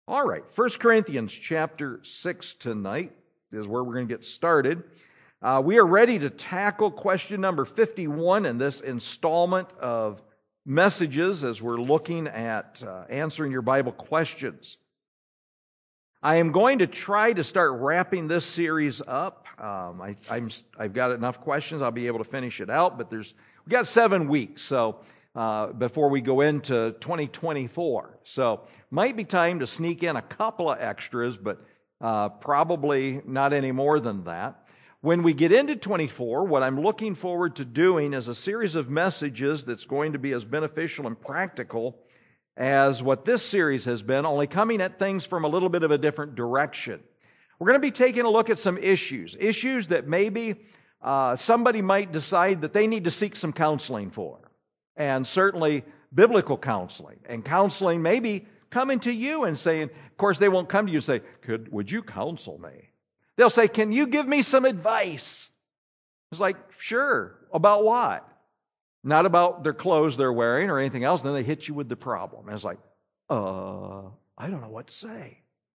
All right, 1 Corinthians chapter 6 tonight is where we're going to get started. We are ready to tackle question number 51 in this installment of messages as we're looking at answering your Bible questions. I am going to try to start wrapping this series up. I've got enough questions, I'll be able to finish it out, but we've got 7 weeks, so before we go into 2024. So might be time to sneak in a couple of extras, but probably not any more than that. When we get into 24, what I'm looking forward to doing is a series of messages that's going to be as beneficial and practical as what this series has been, only coming at things from a little bit of a different direction. We're going to be taking a look at some issues that maybe somebody might decide that they need to seek some counseling for. And certainly biblical counseling. And counseling maybe coming to you and saying, of course they won't come to you and say, would you counsel me? They'll say, can you give me some advice? It's like, sure. About what? Not about their clothes they're wearing or anything else. And then they hit you with the problem. And it's like, I don't know what to say.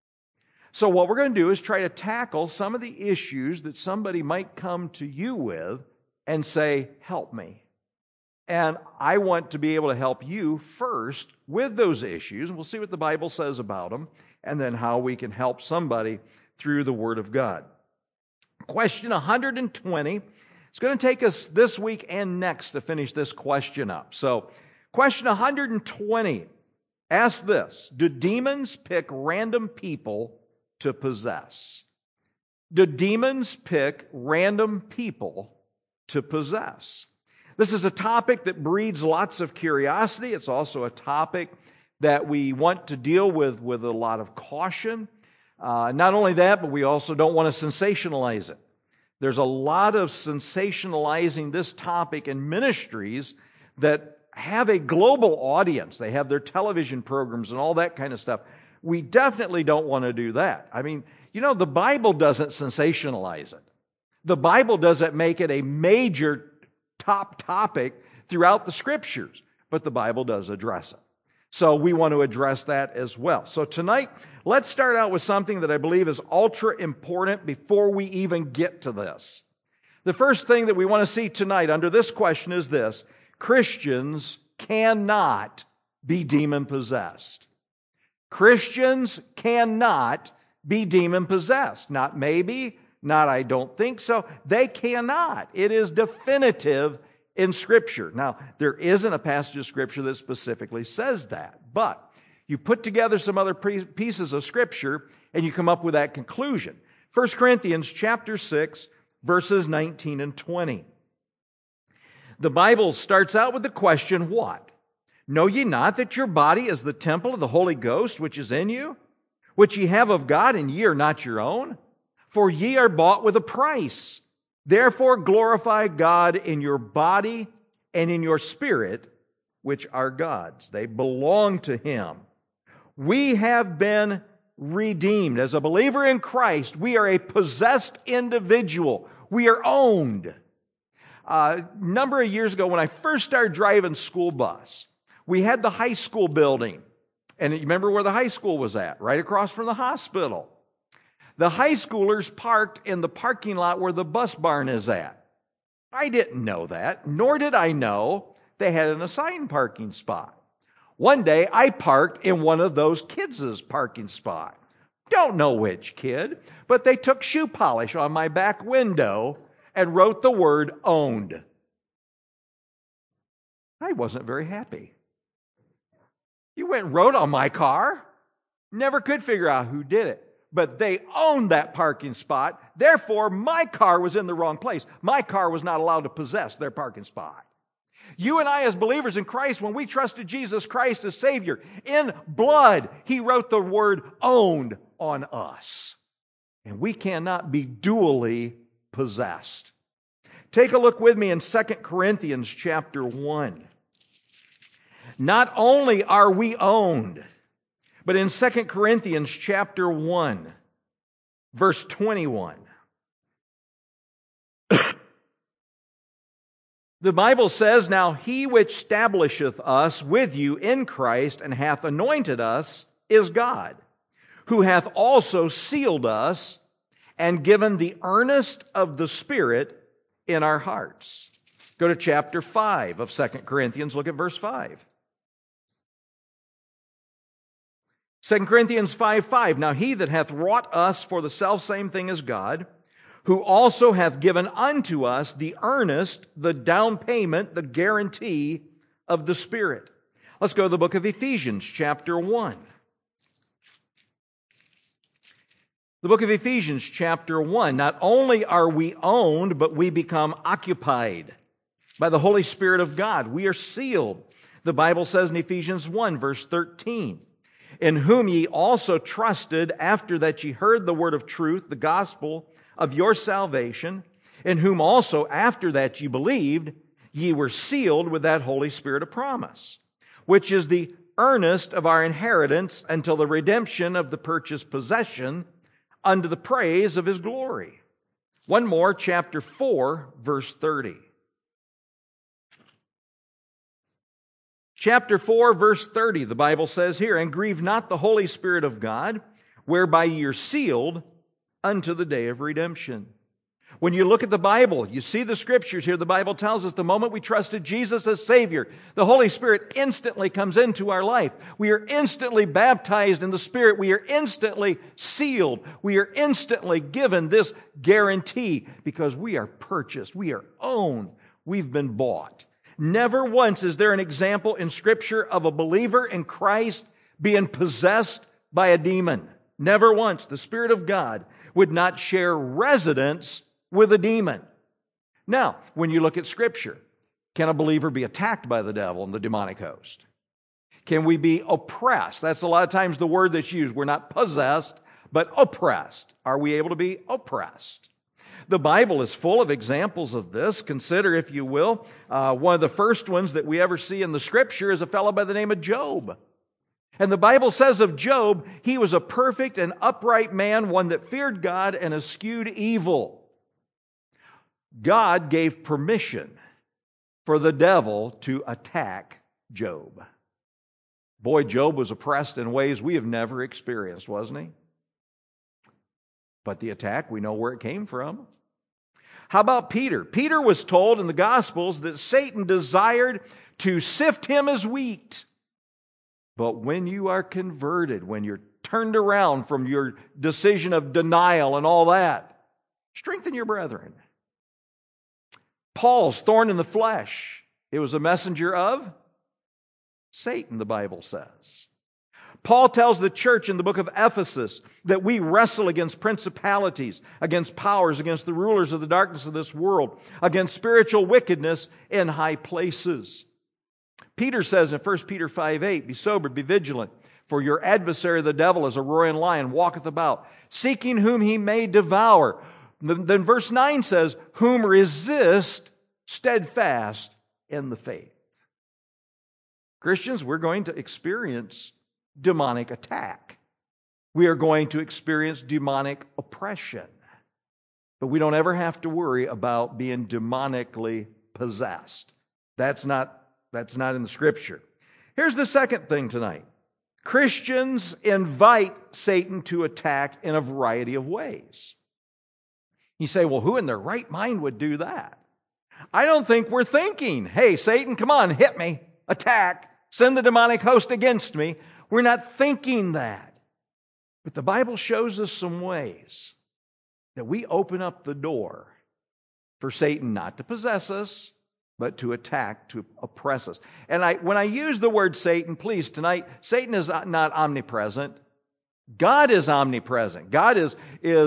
So what we're going to do is try to tackle some of the issues that somebody might come to you with and say, help me. And I want to be able to help you first with those issues. And we'll see what the Bible says about them and then how we can help somebody through the Word of God. Question 120. It's going to take us this week and next to finish this question up. So, question 120 asks this: do demons pick random people to possess? Do demons pick random people to possess? This is a topic that breeds lots of curiosity. It's also a topic that we want to deal with a lot of caution. Not only that, but we also don't want to sensationalize it. There's a lot of sensationalizing this topic in ministries that have a global audience. They have their television programs and all that kind of stuff. We definitely don't want to do that. I mean, the Bible doesn't sensationalize it. The Bible doesn't make it a major top topic throughout the Scriptures, but the Bible does address it. So we want to address that as well. So tonight, let's start out with something that I believe is ultra important before we even get to this. The first thing that we want to see tonight under this question is this: Christians cannot be demon-possessed. Christians cannot be demon-possessed. Not maybe, not I don't think so. They cannot. It is definitive in Scripture. Now, there isn't a passage of Scripture that specifically says that, but you put together some other pieces of Scripture and you come up with that conclusion. 1 Corinthians chapter 6, verses 19 and 20. The Bible starts out with the question, what? Know ye not that your body is the temple of the Holy Ghost which is in you, which ye have of God, and ye are not your own? For ye are bought with a price. Therefore glorify God in your body and in your spirit, which are God's. They belong to Him. We have been redeemed. As a believer in Christ, we are a possessed individual. We are owned. A number of years ago, when I first started driving school bus, we had the high school building. And you remember where the high school was at? Right across from the hospital. The high schoolers parked in the parking lot where the bus barn is at. I didn't know that, nor did I know they had an assigned parking spot. One day, I parked in one of those kids' parking spot. Don't know which kid, but they took shoe polish on my back window and wrote the word owned. I wasn't very happy. You went and wrote on my car? Never could figure out who did it. But they owned that parking spot. Therefore, my car was in the wrong place. My car was not allowed to possess their parking spot. You and I, as believers in Christ, when we trusted Jesus Christ as Savior, in blood, He wrote the word owned on us. And we cannot be dually possessed. Take a look with me in 2 Corinthians chapter 1. Not only are we owned, but in 2 Corinthians chapter 1, verse 21, the Bible says, Now He which establisheth us with you in Christ and hath anointed us is God, who hath also sealed us and given the earnest of the Spirit in our hearts. Go to chapter 5 of 2 Corinthians. Look at verse 5. 2 Corinthians 5:5. Now he that hath wrought us for the selfsame thing as God, who also hath given unto us the earnest, the down payment, the guarantee of the Spirit. Let's go to the book of Ephesians, chapter 1. The book of Ephesians, chapter 1. Not only are we owned, but we become occupied by the Holy Spirit of God. We are sealed. The Bible says in Ephesians 1, verse 13, in whom ye also trusted after that ye heard the word of truth, the gospel of your salvation, in whom also after that ye believed, ye were sealed with that Holy Spirit of promise, which is the earnest of our inheritance until the redemption of the purchased possession unto the praise of His glory. One more, chapter 4, verse 30. Chapter 4, verse 30, the Bible says here, and grieve not the Holy Spirit of God, whereby ye are sealed unto the day of redemption. When you look at the Bible, you see the Scriptures here. The Bible tells us the moment we trusted Jesus as Savior, the Holy Spirit instantly comes into our life. We are instantly baptized in the Spirit. We are instantly sealed. We are instantly given this guarantee because we are purchased. We are owned. We've been bought. Never once is there an example in Scripture of a believer in Christ being possessed by a demon. Never once. The Spirit of God would not share residence with a demon. Now, when you look at Scripture, can a believer be attacked by the devil and the demonic host? Can we be oppressed? That's a lot of times the word that's used. We're not possessed, but oppressed. Are we able to be oppressed? The Bible is full of examples of this. Consider, if you will, one of the first ones that we ever see in the Scripture is a fellow by the name of Job. And the Bible says of Job, he was a perfect and upright man, one that feared God and eschewed evil. God gave permission for the devil to attack Job. Boy, Job was oppressed in ways we have never experienced, wasn't he? But the attack, we know where it came from. How about Peter? Peter was told in the Gospels that Satan desired to sift him as wheat. But when you are converted, when you're turned around from your decision of denial and all that, strengthen your brethren. Paul's thorn in the flesh. It was a messenger of Satan, the Bible says. Paul tells the church in the book of Ephesus that we wrestle against principalities, against powers, against the rulers of the darkness of this world, against spiritual wickedness in high places. Peter says in 1 Peter 5:8, be sober, be vigilant, for your adversary the devil is a roaring lion, walketh about, seeking whom he may devour. Then verse 9 says, whom resist steadfast in the faith. Christians, we're going to experience demonic attack. We are going to experience demonic oppression. But we don't ever have to worry about being demonically possessed. That's not in the Scripture. Here's the second thing tonight. Christians invite Satan to attack in a variety of ways. You say, well, who in their right mind would do that? I don't think we're thinking, hey, Satan, come on, hit me, attack, send the demonic host against me. We're not thinking that. But the Bible shows us some ways that we open up the door for Satan not to possess us, but to attack, to oppress us. And when I use the word Satan, please, tonight, Satan is not omnipresent. God is omnipresent. God is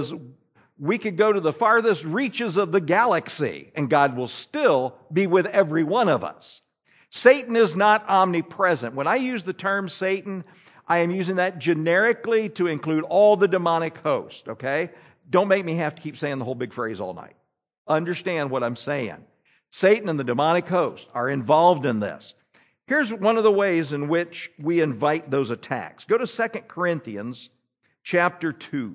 we could go to the farthest reaches of the galaxy, and God will still be with every one of us. Satan is not omnipresent. When I use the term Satan, I am using that generically to include all the demonic host, okay? Don't make me have to keep saying the whole big phrase all night. Understand what I'm saying. Satan and the demonic host are involved in this. Here's one of the ways in which we invite those attacks. Go to 2 Corinthians chapter 2.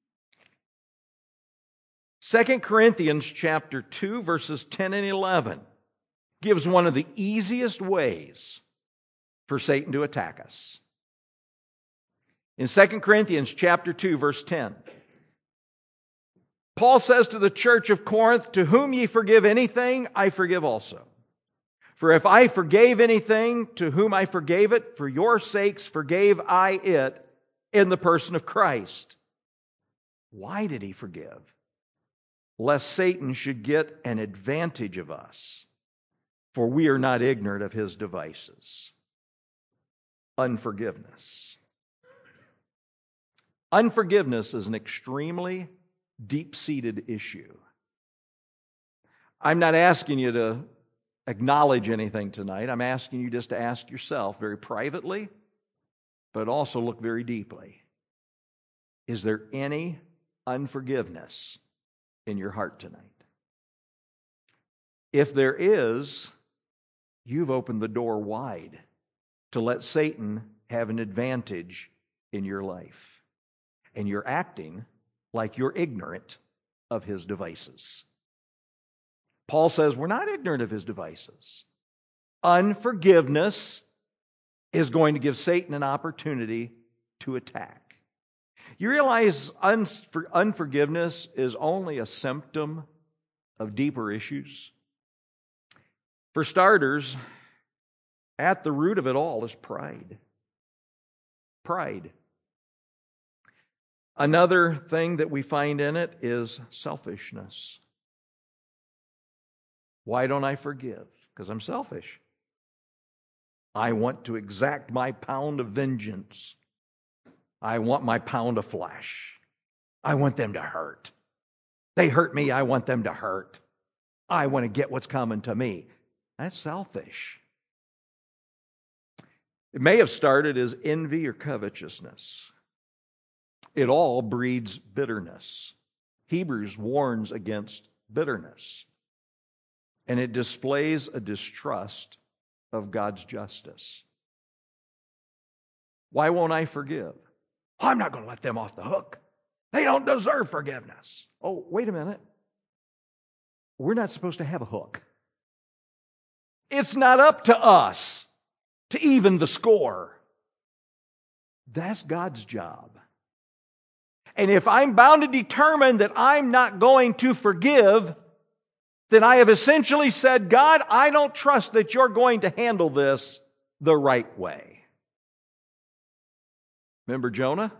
2 Corinthians chapter 2, verses 10 and 11 gives one of the easiest ways for Satan to attack us. In 2 Corinthians chapter 2, verse 10, Paul says to the church of Corinth, "To whom ye forgive anything, I forgive also. For if I forgave anything, to whom I forgave it, for your sakes forgave I it in the person of Christ." Why did he forgive? Lest Satan should get an advantage of us, for we are not ignorant of his devices. Unforgiveness. Unforgiveness is an extremely deep-seated issue. I'm not asking you to acknowledge anything tonight. I'm asking you just to ask yourself very privately, but also look very deeply. Is there any unforgiveness in your heart tonight? If there is, you've opened the door wide to let Satan have an advantage in your life. And you're acting like you're ignorant of his devices. Paul says we're not ignorant of his devices. Unforgiveness is going to give Satan an opportunity to attack. You realize unforgiveness is only a symptom of deeper issues? For starters, at the root of it all is pride. Pride. Another thing that we find in it is selfishness. Why don't I forgive? Because I'm selfish. I want to exact my pound of vengeance. I want my pound of flesh. I want them to hurt. They hurt me, I want them to hurt. I want to get what's coming to me. That's selfish. It may have started as envy or covetousness. It all breeds bitterness. Hebrews warns against bitterness. And it displays a distrust of God's justice. Why won't I forgive? I'm not going to let them off the hook. They don't deserve forgiveness. Oh, wait a minute. We're not supposed to have a hook. It's not up to us to even the score. That's God's job. And if I'm bound to determine that I'm not going to forgive, then I have essentially said, God, I don't trust that you're going to handle this the right way. Remember Jonah?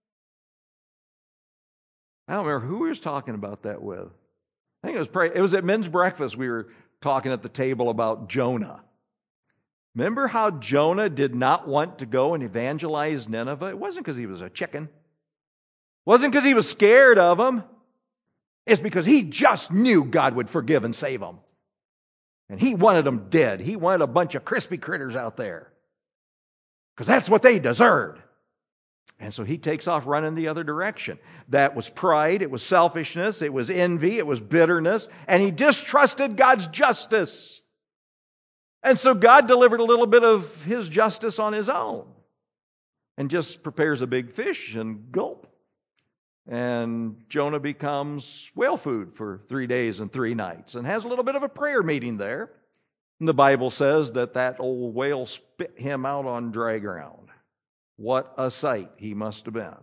I don't remember who we was talking about that with. I think it was at men's breakfast we were talking at the table about Jonah. Remember how Jonah did not want to go and evangelize Nineveh? It wasn't because he was a chicken. It wasn't because he was scared of them. It's because he just knew God would forgive and save them. And he wanted them dead. He wanted a bunch of crispy critters out there. Because that's what they deserved. And so he takes off running the other direction. That was pride, it was selfishness, it was envy, it was bitterness, and he distrusted God's justice. And so God delivered a little bit of his justice on his own and just prepares a big fish and gulp. And Jonah becomes whale food for 3 days and 3 nights and has a little bit of a prayer meeting there. And the Bible says that old whale spit him out on dry ground. What a sight he must have been.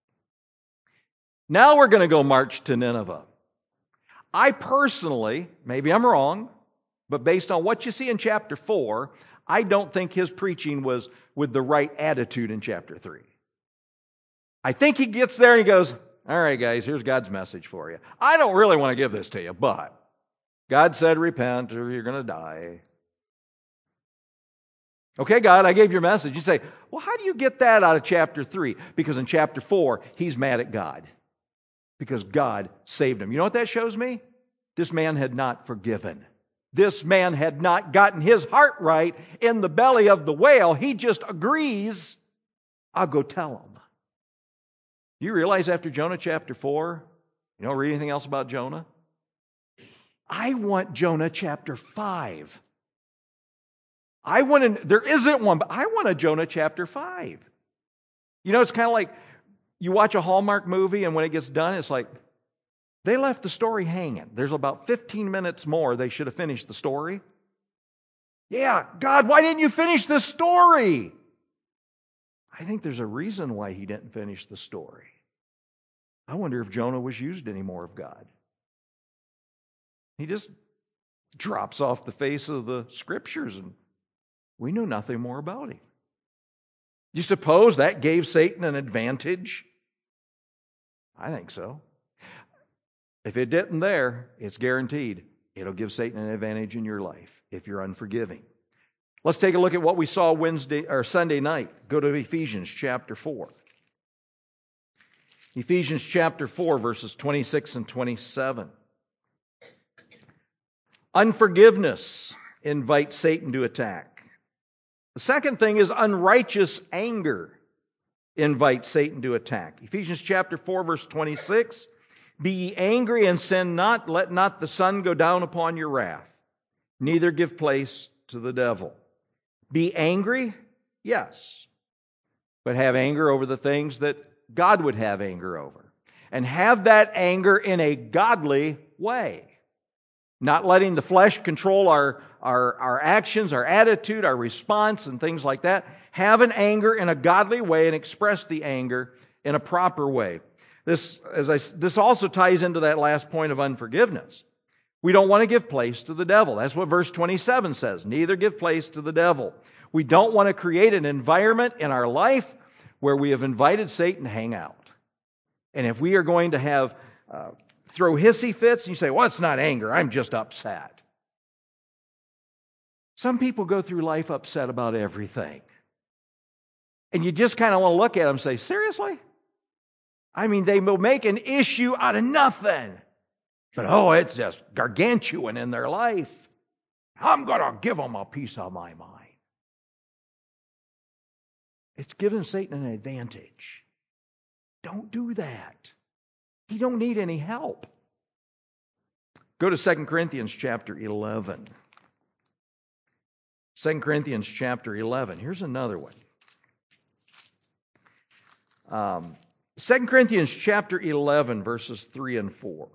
Now we're going to go march to Nineveh. I personally, maybe I'm wrong, but based on what you see in chapter 4, I don't think his preaching was with the right attitude in chapter 3. I think he gets there and he goes, all right, guys, here's God's message for you. I don't really want to give this to you, but God said repent or you're going to die. Okay, God, I gave your message. You say, well, how do you get that out of chapter 3? Because in chapter 4, he's mad at God. Because God saved him. You know what that shows me? This man had not forgiven. This man had not gotten his heart right in the belly of the whale. He just agrees, I'll go tell him. You realize after Jonah chapter 4, you don't read anything else about Jonah? I want Jonah chapter 5. There isn't one, but I want a Jonah chapter 5. You know, it's kind of like you watch a Hallmark movie and when it gets done, it's like they left the story hanging. There's about 15 minutes more they should have finished the story. Yeah, God, why didn't you finish this story? I think there's a reason why he didn't finish the story. I wonder if Jonah was used any more of God. He just drops off the face of the Scriptures, and we know nothing more about him. Do you suppose that gave Satan an advantage? I think so. If it didn't there, it's guaranteed it'll give Satan an advantage in your life if you're unforgiving. Let's take a look at what we saw Sunday night. Go to Ephesians chapter 4. Ephesians chapter 4, verses 26 and 27. Unforgiveness invites Satan to attack. The second thing is unrighteous anger invites Satan to attack. Ephesians chapter 4, verse 26. Be ye angry and sin not, let not the sun go down upon your wrath, neither give place to the devil. Be angry, yes, but have anger over the things that God would have anger over. And have that anger in a godly way. Not letting the flesh control our actions, our attitude, our response, and things like that. Have an anger in a godly way and express the anger in a proper way. This also ties into that last point of unforgiveness. We don't want to give place to the devil. That's what verse 27 says. Neither give place to the devil. We don't want to create an environment in our life where we have invited Satan to hang out. And if we are going to have throw hissy fits, and you say, well, it's not anger, I'm just upset. Some people go through life upset about everything. And you just kind of want to look at them and say, seriously? I mean, they will make an issue out of nothing. But it's just gargantuan in their life. I'm going to give them a piece of my mind. It's giving Satan an advantage. Don't do that. He don't need any help. Go to 2 Corinthians chapter 11. 2 Corinthians chapter 11. Here's another one. 2 Corinthians chapter 11, verses 3 and 4.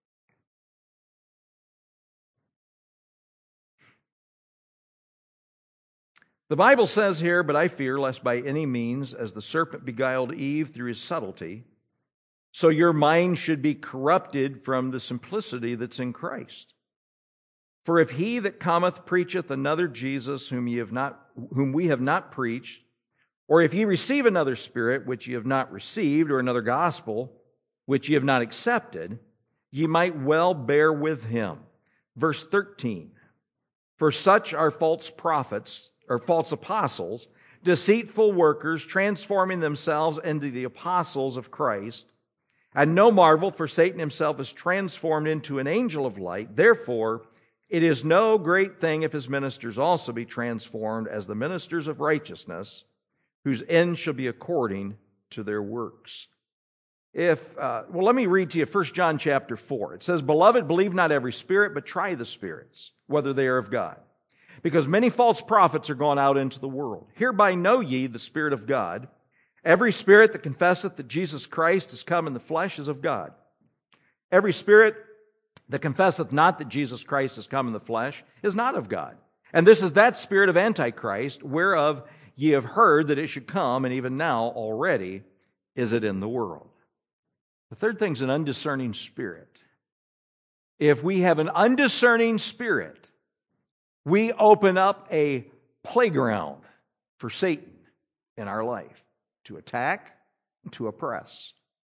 The Bible says here, but I fear lest by any means, as the serpent beguiled Eve through his subtlety, so your mind should be corrupted from the simplicity that's in Christ. For if he that cometh preacheth another Jesus whom we have not preached, or if ye receive another spirit which ye have not received, or another gospel which ye have not accepted, ye might well bear with him. Verse 13. For such are false prophets, or false apostles, deceitful workers, transforming themselves into the apostles of Christ. And no marvel, for Satan himself is transformed into an angel of light. Therefore, it is no great thing if his ministers also be transformed as the ministers of righteousness, whose end shall be according to their works. Let me read to you 1 John chapter 4. It says, Beloved, believe not every spirit, but try the spirits, whether they are of God. Because many false prophets are gone out into the world. Hereby know ye the Spirit of God. Every spirit that confesseth that Jesus Christ is come in the flesh is of God. Every spirit that confesseth not that Jesus Christ is come in the flesh is not of God. And this is that spirit of Antichrist, whereof ye have heard that it should come, and even now already is it in the world. The third thing is an undiscerning spirit. If we have an undiscerning spirit, we open up a playground for Satan in our life to attack and to oppress.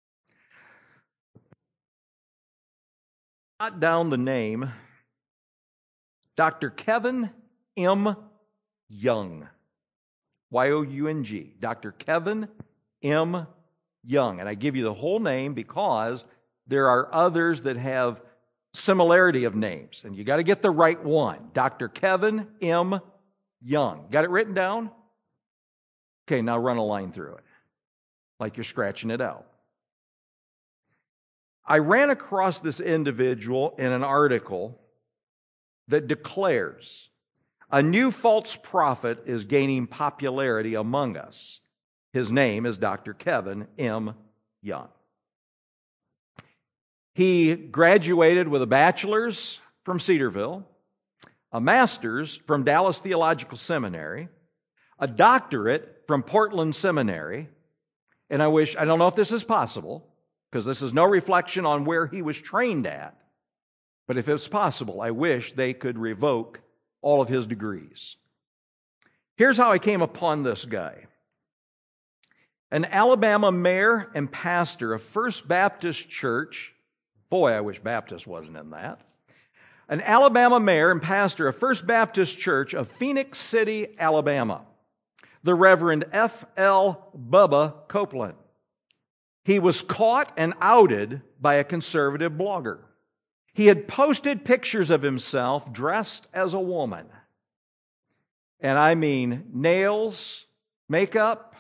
Jot down the name Dr. Kevin M. Young. Y-O-U-N-G. Dr. Kevin M. Young. And I give you the whole name because there are others that have similarity of names. And you got to get the right one. Dr. Kevin M. Young. Got it written down? Okay, now run a line through it. Like you're scratching it out. I ran across this individual in an article that declares a new false prophet is gaining popularity among us. His name is Dr. Kevin M. Young. He graduated with a bachelor's from Cedarville, a master's from Dallas Theological Seminary, a doctorate from Portland Seminary, and I don't know if this is possible, because this is no reflection on where he was trained at, but if it's possible, I wish they could revoke all of his degrees. Here's how I came upon this guy. An Alabama mayor and pastor of First Baptist Church, boy, I wish Baptist wasn't in that. An Alabama mayor and pastor of First Baptist Church of Phoenix City, Alabama, the Reverend F.L. Bubba Copeland. He was caught and outed by a conservative blogger. He had posted pictures of himself dressed as a woman. And I mean nails, makeup,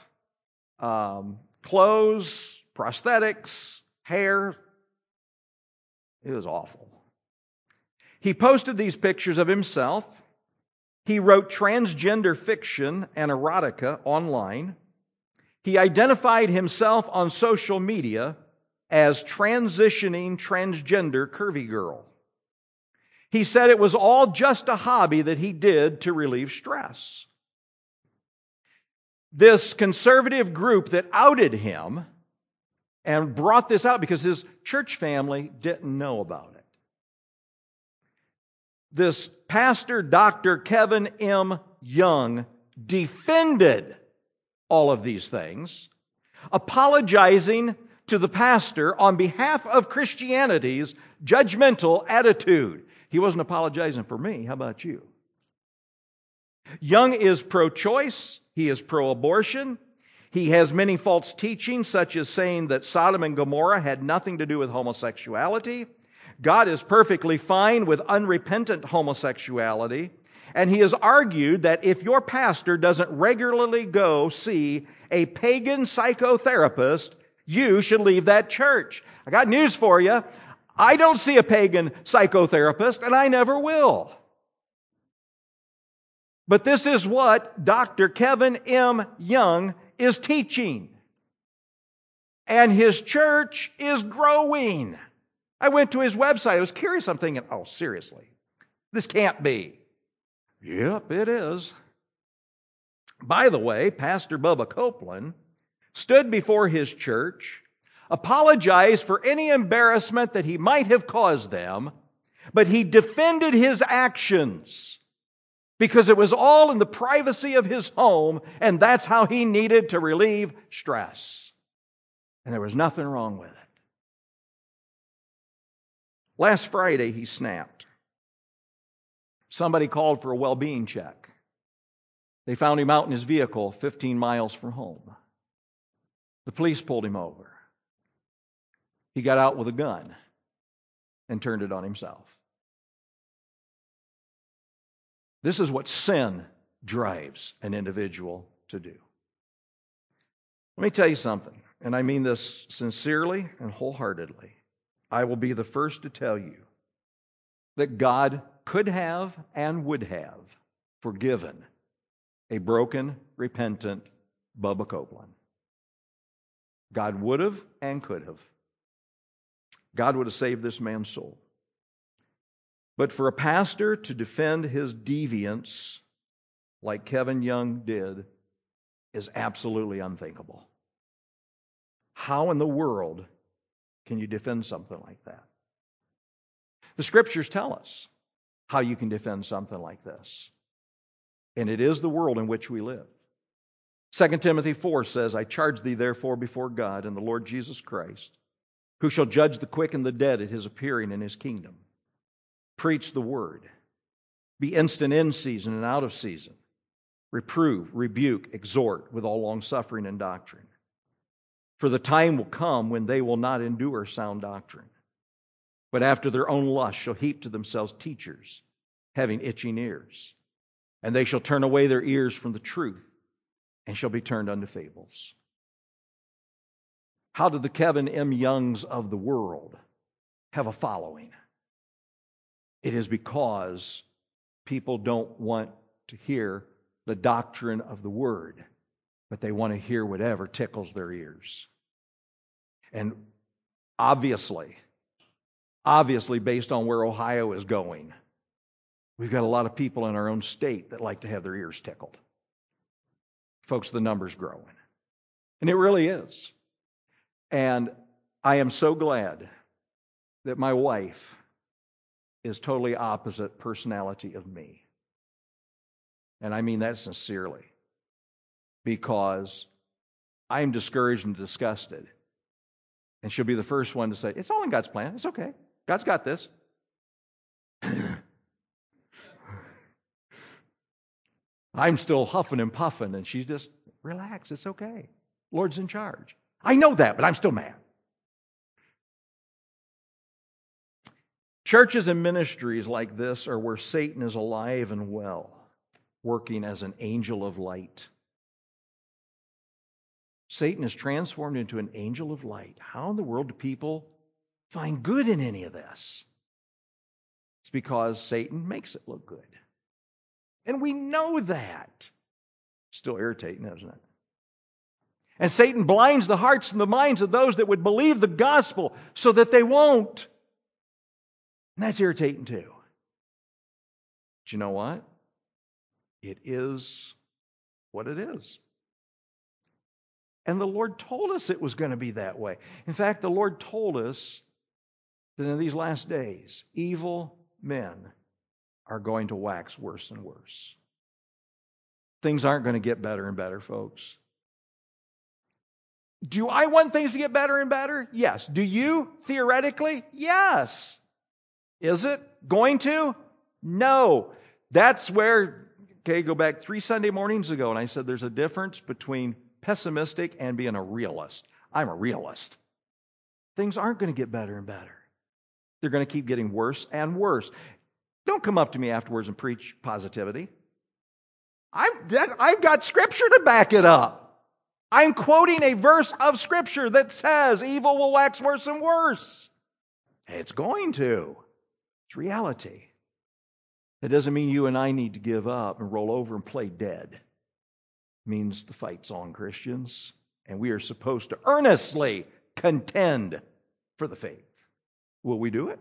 clothes, prosthetics, hair. It was awful. He posted these pictures of himself. He wrote transgender fiction and erotica online. He identified himself on social media as transitioning transgender curvy girl. He said it was all just a hobby that he did to relieve stress. This conservative group that outed him and brought this out because his church family didn't know about it. This pastor, Dr. Kevin M. Young, defended all of these things, apologizing to the pastor on behalf of Christianity's judgmental attitude. He wasn't apologizing for me. How about you? Young is pro-choice. He is pro-abortion. He has many false teachings, such as saying that Sodom and Gomorrah had nothing to do with homosexuality. God is perfectly fine with unrepentant homosexuality. And he has argued that if your pastor doesn't regularly go see a pagan psychotherapist, you should leave that church. I got news for you. I don't see a pagan psychotherapist, and I never will. But this is what Dr. Kevin M. Young is teaching. And his church is growing. I went to his website. I was curious. I'm thinking, oh, seriously, this can't be. Yep, it is. By the way, Pastor Bubba Copeland stood before his church, apologized for any embarrassment that he might have caused them, but he defended his actions because it was all in the privacy of his home, and that's how he needed to relieve stress. And there was nothing wrong with it. Last Friday, he snapped. Somebody called for a well-being check. They found him out in his vehicle 15 miles from home. The police pulled him over. He got out with a gun and turned it on himself. This is what sin drives an individual to do. Let me tell you something, and I mean this sincerely and wholeheartedly. I will be the first to tell you that God could have and would have forgiven a broken, repentant Bubba Copeland. God would have and could have. God would have saved this man's soul. But for a pastor to defend his deviance like Kevin Young did is absolutely unthinkable. How in the world can you defend something like that? The Scriptures tell us how you can defend something like this. And it is the world in which we live. 2 Timothy 4 says, I charge thee therefore before God and the Lord Jesus Christ, who shall judge the quick and the dead at his appearing in his kingdom. Preach the word. Be instant in season and out of season. Reprove, rebuke, exhort with all longsuffering and doctrine. For the time will come when they will not endure sound doctrine, but after their own lust shall heap to themselves teachers, having itching ears. And they shall turn away their ears from the truth, and shall be turned unto fables. How did the Kevin M. Youngs of the world have a following? It is because people don't want to hear the doctrine of the Word, but they want to hear whatever tickles their ears. And obviously, based on where Ohio is going, we've got a lot of people in our own state that like to have their ears tickled. Folks, the number's growing. And it really is. And I am so glad that my wife is totally opposite personality of me. And I mean that sincerely. Because I'm discouraged and disgusted. And she'll be the first one to say, it's all in God's plan. It's okay. God's got this. I'm still huffing and puffing, and she's just, relax, it's okay. Lord's in charge. I know that, but I'm still mad. Churches and ministries like this are where Satan is alive and well, working as an angel of light. Satan is transformed into an angel of light. How in the world do people find good in any of this? It's because Satan makes it look good. And we know that. Still irritating, isn't it? And Satan blinds the hearts and the minds of those that would believe the gospel so that they won't. And that's irritating too. But you know what? It is what it is. And the Lord told us it was going to be that way. In fact, the Lord told us that in these last days, evil men are going to wax worse and worse. Things aren't going to get better and better, folks. Do I want things to get better and better? Yes. Do you? Theoretically? Yes. Is it going to? No. That's where, go back 3 Sunday mornings ago, and I said there's a difference between pessimistic and being a realist. I'm a realist. Things aren't going to get better and better. They're going to keep getting worse and worse. Don't come up to me afterwards and preach positivity. I've got Scripture to back it up. I'm quoting a verse of Scripture that says evil will wax worse and worse. It's going to. It's reality. That doesn't mean you and I need to give up and roll over and play dead. It means the fight's on, Christians, and we are supposed to earnestly contend for the faith. Will we do it?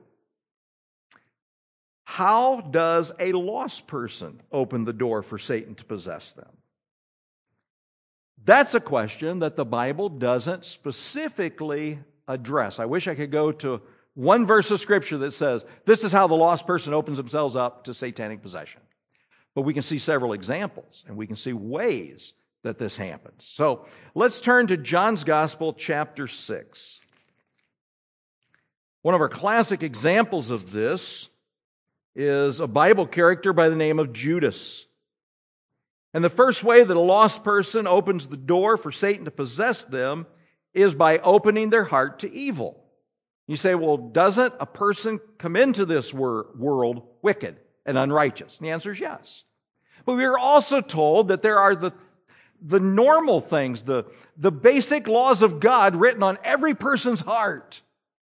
How does a lost person open the door for Satan to possess them? That's a question that the Bible doesn't specifically address. I wish I could go to one verse of Scripture that says, this is how the lost person opens themselves up to satanic possession. But we can see several examples, and we can see ways that this happens. So let's turn to John's Gospel, chapter 6. One of our classic examples of this is a Bible character by the name of Judas. And the first way that a lost person opens the door for Satan to possess them is by opening their heart to evil. You say, well, doesn't a person come into this world wicked and unrighteous? And the answer is yes. But we are also told that there are the normal things, the basic laws of God written on every person's heart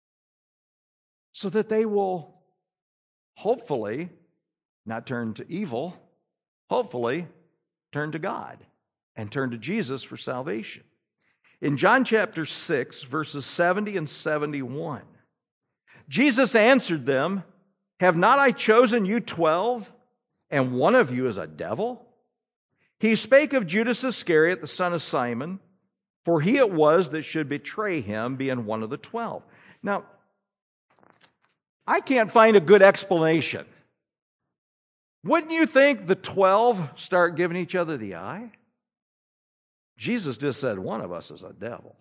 so that they will hopefully not turn to evil, hopefully turn to God and turn to Jesus for salvation. In John chapter 6, verses 70 and 71, Jesus answered them, have not I chosen you 12, and one of you is a devil? He spake of Judas Iscariot, the son of Simon, for he it was that should betray him, being one of the 12. Now, I can't find a good explanation. Wouldn't you think the 12 start giving each other the eye? Jesus just said one of us is a devil.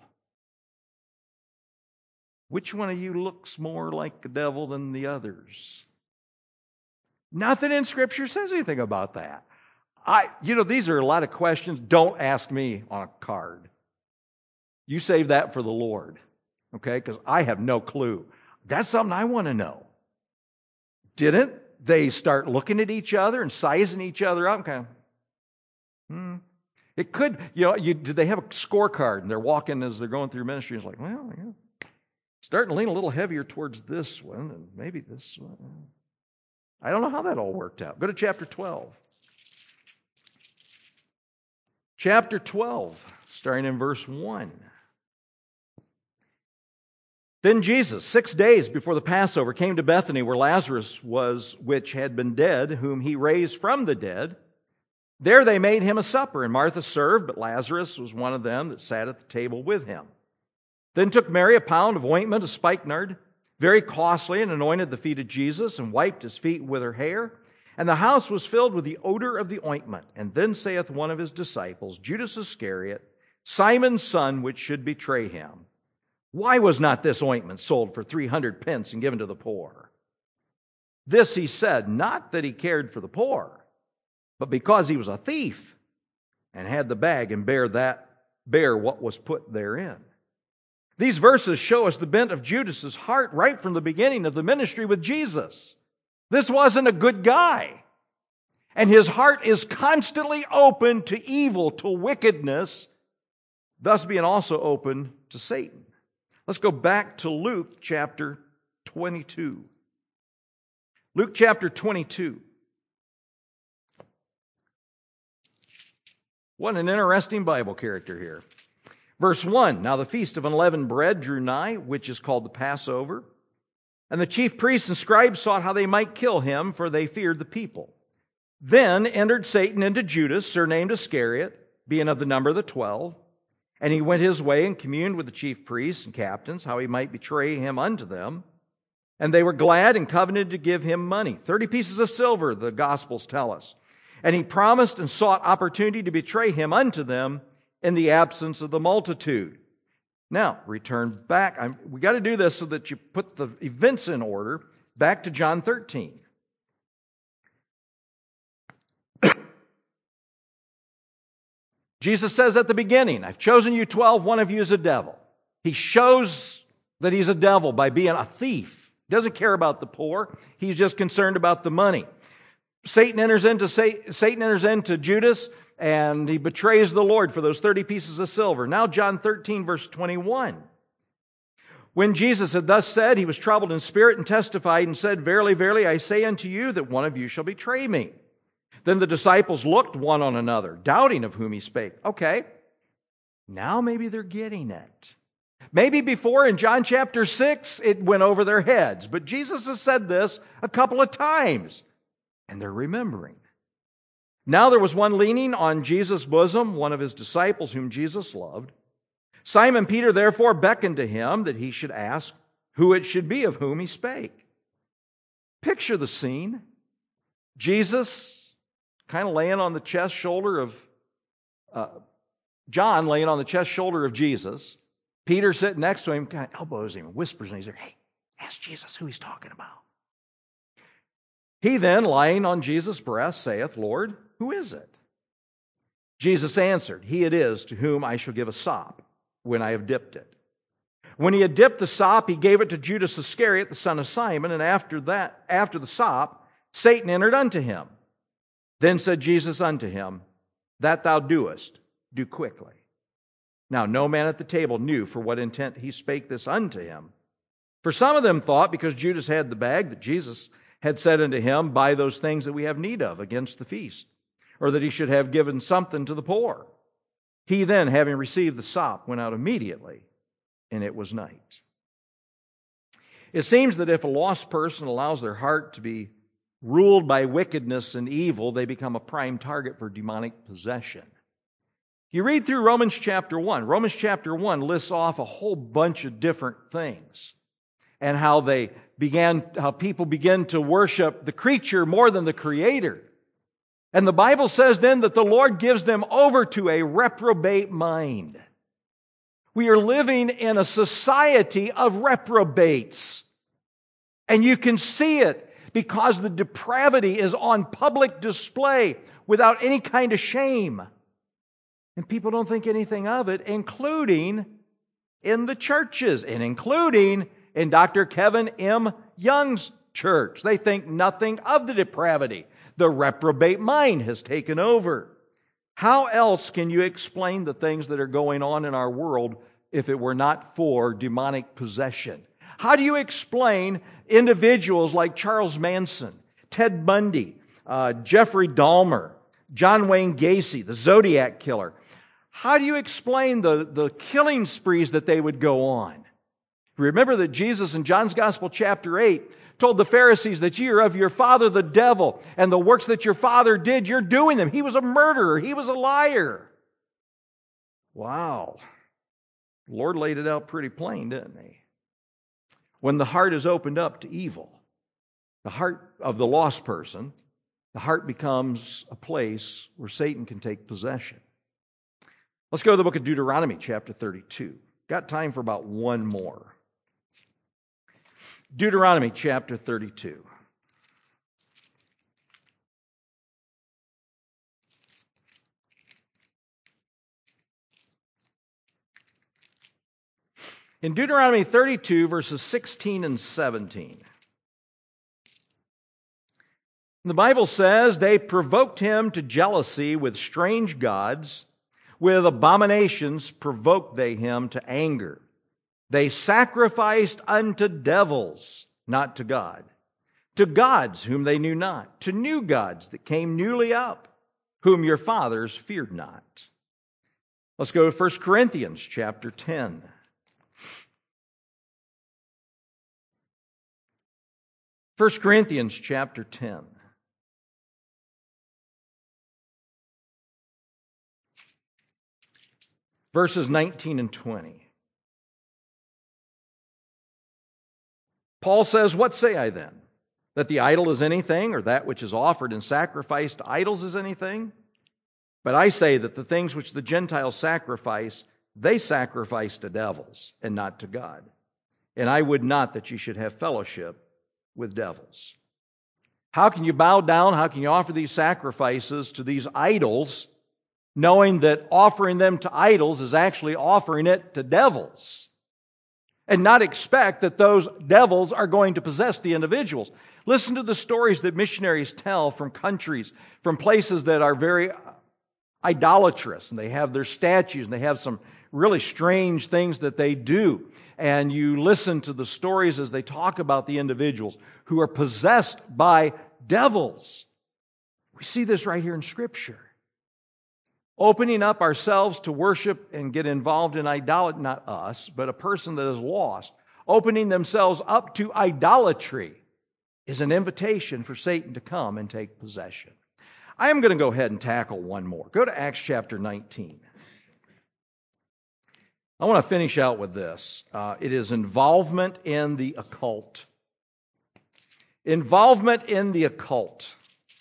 Which one of you looks more like a devil than the others? Nothing in Scripture says anything about that. These are a lot of questions. Don't ask me on a card. You save that for the Lord, okay? Because I have no clue. That's something I want to know. Didn't they start looking at each other and sizing each other up? Okay. It could, do they have a scorecard and they're walking as they're going through ministry? It's like, well, yeah. Starting to lean a little heavier towards this one and maybe this one. I don't know how that all worked out. Go to chapter 12. Chapter 12, starting in verse 1. Then Jesus, 6 days before the Passover, came to Bethany where Lazarus was, which had been dead, whom he raised from the dead. There they made him a supper, and Martha served, but Lazarus was one of them that sat at the table with him. Then took Mary a pound of ointment of spikenard, very costly, and anointed the feet of Jesus, and wiped his feet with her hair. And the house was filled with the odor of the ointment. And then saith one of his disciples, Judas Iscariot, Simon's son, which should betray him, why was not this ointment sold for 300 pence and given to the poor? This he said, not that he cared for the poor, but because he was a thief, and had the bag and bear what was put therein. These verses show us the bent of Judas's heart right from the beginning of the ministry with Jesus. This wasn't a good guy. And his heart is constantly open to evil, to wickedness, thus being also open to Satan. Let's go back to Luke chapter 22. Luke chapter 22. What an interesting Bible character here. Verse 1, Now the feast of unleavened bread drew nigh, which is called the Passover. And the chief priests and scribes sought how they might kill him, for they feared the people. Then entered Satan into Judas, surnamed Iscariot, being of the number of the 12. And he went his way and communed with the chief priests and captains, how he might betray him unto them. And they were glad and covenanted to give him money. 30 pieces of silver, the Gospels tell us. And he promised and sought opportunity to betray him unto them in the absence of the multitude. Now, return back. We got to do this so that you put the events in order. Back to John 13. Jesus says at the beginning, I've chosen you 12, one of you is a devil. He shows that he's a devil by being a thief. He doesn't care about the poor. He's just concerned about the money. Satan enters into Judas, and he betrays the Lord for those 30 pieces of silver. Now John 13, verse 21. When Jesus had thus said, he was troubled in spirit and testified and said, Verily, verily, I say unto you that one of you shall betray me. Then the disciples looked one on another, doubting of whom he spake. Okay, now maybe they're getting it. Maybe before in John chapter 6, it went over their heads. But Jesus has said this a couple of times, and they're remembering. Now there was one leaning on Jesus' bosom, one of his disciples whom Jesus loved. Simon Peter therefore beckoned to him that he should ask who it should be of whom he spake. Picture the scene. Jesus kind of laying on the chest shoulder of, John laying on the chest shoulder of Jesus. Peter sitting next to him, kind of elbows him and whispers in his ear, Hey, ask Jesus who he's talking about. He then, lying on Jesus' breast, saith, Lord, who is it? Jesus answered, He it is to whom I shall give a sop when I have dipped it. When he had dipped the sop, he gave it to Judas Iscariot, the son of Simon, and after the sop, Satan entered unto him. Then said Jesus unto him, That thou doest, do quickly. Now no man at the table knew for what intent he spake this unto him. For some of them thought, because Judas had the bag, that Jesus had said unto him, Buy those things that we have need of against the feast, or that he should have given something to the poor. He then, having received the sop, went out immediately, and it was night. It seems that if a lost person allows their heart to be ruled by wickedness and evil, they become a prime target for demonic possession. You read through Romans chapter 1. Romans chapter 1 lists off a whole bunch of different things, and how people began to worship the creature more than the Creator. And the Bible says then that the Lord gives them over to a reprobate mind. We are living in a society of reprobates. And you can see it because the depravity is on public display without any kind of shame. And people don't think anything of it, including in the churches and including in Dr. Kevin M. Young's church. They think nothing of the depravity. The reprobate mind has taken over. How else can you explain the things that are going on in our world if it were not for demonic possession? How do you explain individuals like Charles Manson, Ted Bundy, Jeffrey Dahmer, John Wayne Gacy, the Zodiac Killer? How do you explain the killing sprees that they would go on? Remember that Jesus in John's Gospel chapter 8 told the Pharisees that ye are of your father the devil, and the works that your father did, you're doing them. He was a murderer. He was a liar. Wow. The Lord laid it out pretty plain, didn't He? When the heart is opened up to evil, the heart of the lost person, the heart becomes a place where Satan can take possession. Let's go to the book of Deuteronomy, chapter 32. Got time for about one more. Deuteronomy, chapter 32. In Deuteronomy 32, verses 16 and 17, the Bible says, they provoked him to jealousy with strange gods. With abominations provoked they him to anger. They sacrificed unto devils, not to God, to gods whom they knew not, to new gods that came newly up, whom your fathers feared not. Let's go to 1 Corinthians chapter 10. 1 Corinthians chapter 10. Verses 19 and 20. Paul says, what say I then? That the idol is anything, or that which is offered and sacrificed to idols is anything? But I say that the things which the Gentiles sacrifice, they sacrifice to devils, and not to God. And I would not that you should have fellowship with devils. How can you bow down? How can you offer these sacrifices to these idols, knowing that offering them to idols is actually offering it to devils? And not expect that those devils are going to possess the individuals. Listen to the stories that missionaries tell from countries, from places that are very idolatrous, and they have their statues, and they have some really strange things that they do. And you listen to the stories as they talk about the individuals who are possessed by devils. We see this right here in Scripture. Opening up ourselves to worship and get involved in idolatry, not us, but a person that is lost, opening themselves up to idolatry is an invitation for Satan to come and take possession. I am going to go ahead and tackle one more. Go to Acts chapter 19. I want to finish out with this. It is involvement in the occult. Involvement in the occult.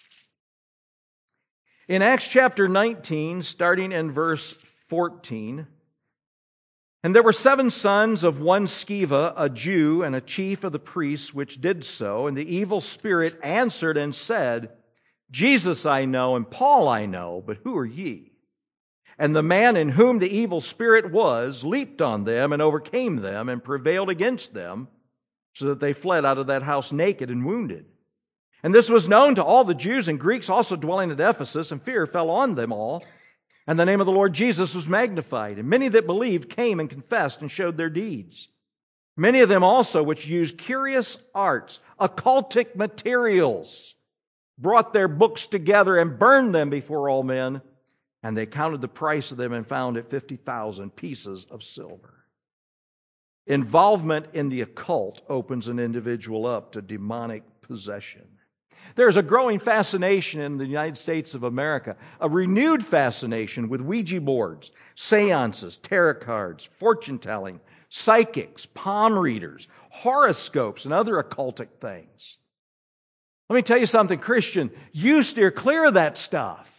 In Acts chapter 19, starting in verse 14, and there were 7 sons of one Sceva, a Jew, and a chief of the priests, which did so. And the evil spirit answered and said, Jesus I know, and Paul I know, but who are ye? And the man in whom the evil spirit was leaped on them and overcame them and prevailed against them, so that they fled out of that house naked and wounded. And this was known to all the Jews and Greeks also dwelling at Ephesus, and fear fell on them all. And the name of the Lord Jesus was magnified. And many that believed came and confessed and showed their deeds. Many of them also which used curious arts, occultic materials, brought their books together and burned them before all men. And they counted the price of them and found it 50,000 pieces of silver. Involvement in the occult opens an individual up to demonic possession. There's a growing fascination in the United States of America, a renewed fascination with Ouija boards, seances, tarot cards, fortune-telling, psychics, palm readers, horoscopes, and other occultic things. Let me tell you something, Christian, you steer clear of that stuff.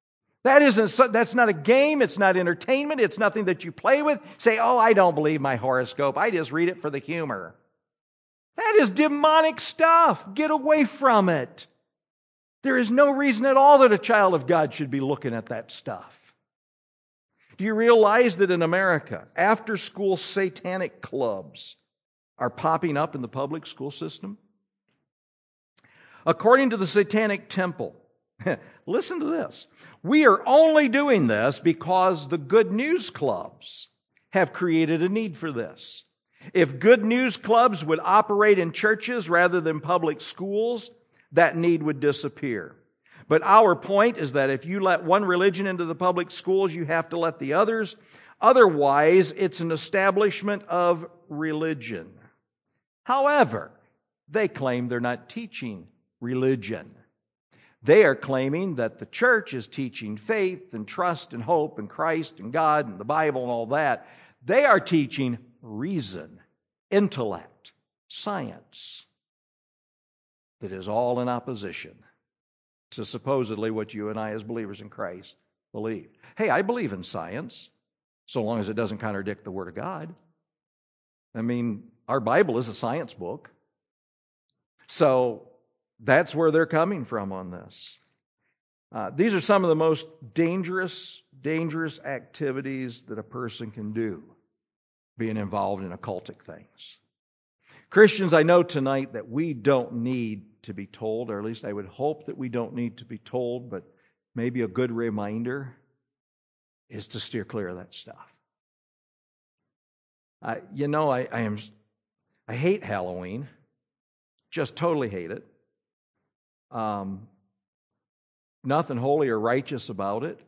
That's not a game, it's not entertainment, it's nothing that you play with. Say, oh, I don't believe my horoscope, I just read it for the humor. That is demonic stuff. Get away from it. There is no reason at all that a child of God should be looking at that stuff. Do you realize that in America, after-school satanic clubs are popping up in the public school system? According to the Satanic Temple, listen to this. We are only doing this because the good news clubs have created a need for this. If good news clubs would operate in churches rather than public schools, that need would disappear. But our point is that if you let one religion into the public schools, you have to let the others. Otherwise, it's an establishment of religion. However, they claim they're not teaching religion. They are claiming that the church is teaching faith and trust and hope in Christ and God and the Bible and all that. They are teaching reason, intellect, science. That is all in opposition to supposedly what you and I as believers in Christ believe. Hey, I believe in science, so long as it doesn't contradict the Word of God. I mean, our Bible is a science book. So that's where they're coming from on this. These are some of the most dangerous activities that a person can do, being involved in occultic things. Christians, I know tonight that we don't need to be told, or at least I would hope that we don't need to be told, but maybe a good reminder is to steer clear of that stuff. I hate Halloween. Just totally hate it. Nothing holy or righteous about it.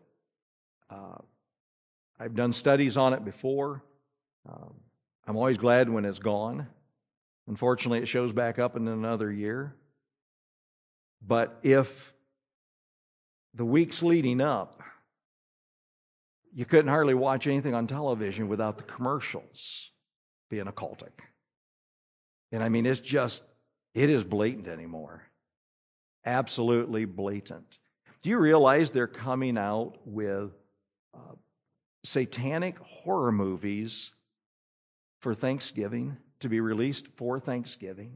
I've done studies on it before. I'm always glad when it's gone. Unfortunately, it shows back up in another year. But if the weeks leading up, you couldn't hardly watch anything on television without the commercials being occultic. And I mean, it is blatant anymore. Absolutely blatant. Do you realize they're coming out with satanic horror movies for Thanksgiving, to be released for Thanksgiving?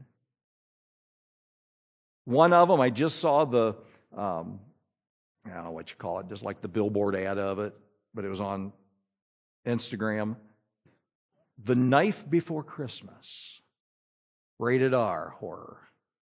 One of them, I just saw the, I don't know what you call it, just like the billboard ad of it, but it was on Instagram. The Knife Before Christmas, rated R horror.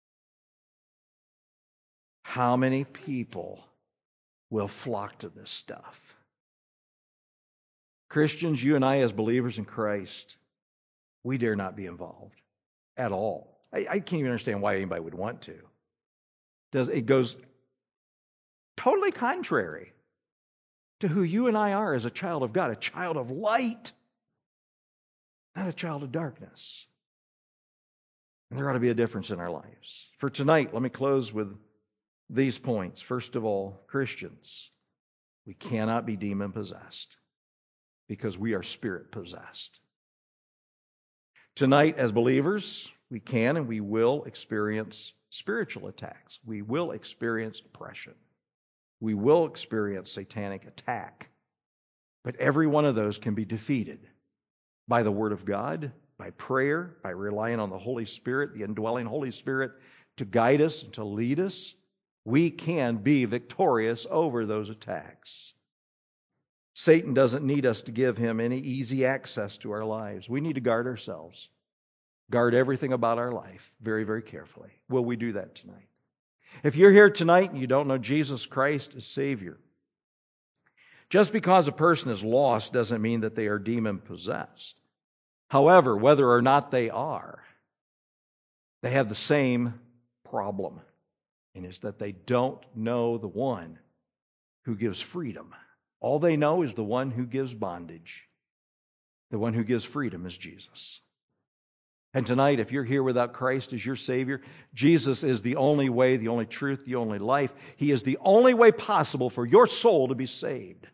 How many people will flock to this stuff? Christians, you and I as believers in Christ, we dare not be involved at all. I can't even understand why anybody would want to. It goes totally contrary to who you and I are as a child of God, a child of light, not a child of darkness. And there ought to be a difference in our lives. For tonight, let me close with these points. First of all, Christians, we cannot be demon-possessed because we are spirit-possessed. Tonight, as believers, we can and we will experience spiritual attacks. We will experience oppression. We will experience satanic attack. But every one of those can be defeated by the Word of God, by prayer, by relying on the Holy Spirit, the indwelling Holy Spirit, to guide us and to lead us. We can be victorious over those attacks. Satan doesn't need us to give him any easy access to our lives. We need to guard ourselves. Guard everything about our life very, very carefully. Will we do that tonight? If you're here tonight and you don't know Jesus Christ as Savior, just because a person is lost doesn't mean that they are demon-possessed. However, whether or not they are, they have the same problem, and it's that they don't know the one who gives freedom. All they know is the one who gives bondage. The one who gives freedom is Jesus. And tonight, if you're here without Christ as your Savior, Jesus is the only way, the only truth, the only life. He is the only way possible for your soul to be saved.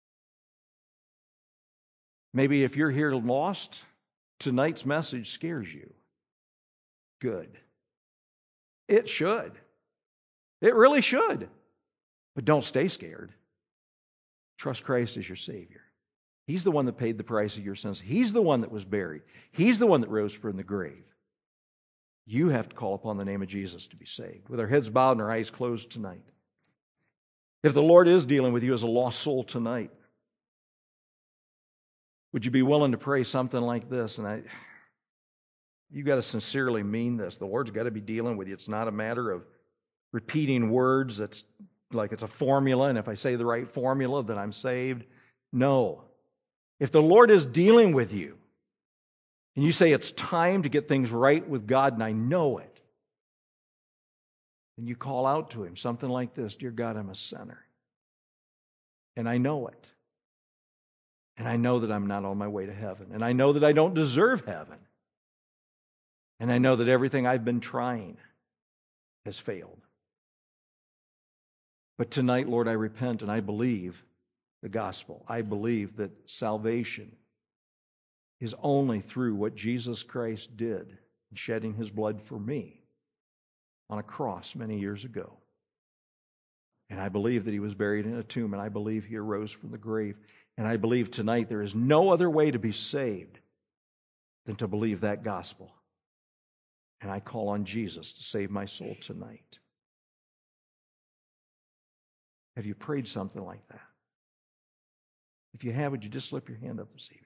Maybe if you're here lost, tonight's message scares you. Good. It should. It really should. But don't stay scared. Trust Christ as your Savior. He's the one that paid the price of your sins. He's the one that was buried. He's the one that rose from the grave. You have to call upon the name of Jesus to be saved. With our heads bowed and our eyes closed tonight. If the Lord is dealing with you as a lost soul tonight, would you be willing to pray something like this? And you've got to sincerely mean this. The Lord's got to be dealing with you. It's not a matter of repeating words that's like it's a formula, and if I say the right formula, then I'm saved. No. If the Lord is dealing with you, and you say it's time to get things right with God, and I know it, and you call out to Him something like this, "Dear God, I'm a sinner, and I know it. And I know that I'm not on my way to heaven. And I know that I don't deserve heaven. And I know that everything I've been trying has failed. But tonight, Lord, I repent and I believe the gospel. I believe that salvation is only through what Jesus Christ did in shedding His blood for me on a cross many years ago. And I believe that He was buried in a tomb, and I believe He arose from the grave. And I believe tonight there is no other way to be saved than to believe that gospel. And I call on Jesus to save my soul tonight. Have you prayed something like that? If you have, would you just slip your hand up this evening?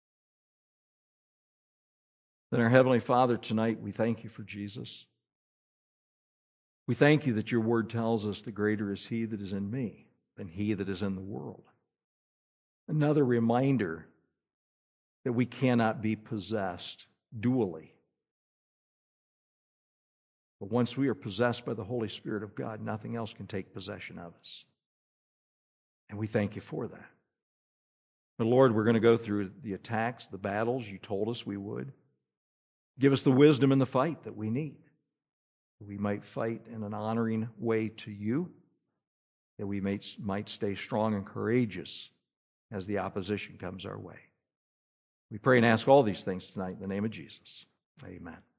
Then our Heavenly Father, tonight we thank You for Jesus. We thank You that Your word tells us the greater is He that is in me than he that is in the world. Another reminder that we cannot be possessed dually. But once we are possessed by the Holy Spirit of God, nothing else can take possession of us. And we thank You for that. But Lord, we're going to go through the attacks, the battles You told us we would. Give us the wisdom in the fight that we need. That we might fight in an honoring way to You. That we might stay strong and courageous as the opposition comes our way. We pray and ask all these things tonight in the name of Jesus. Amen.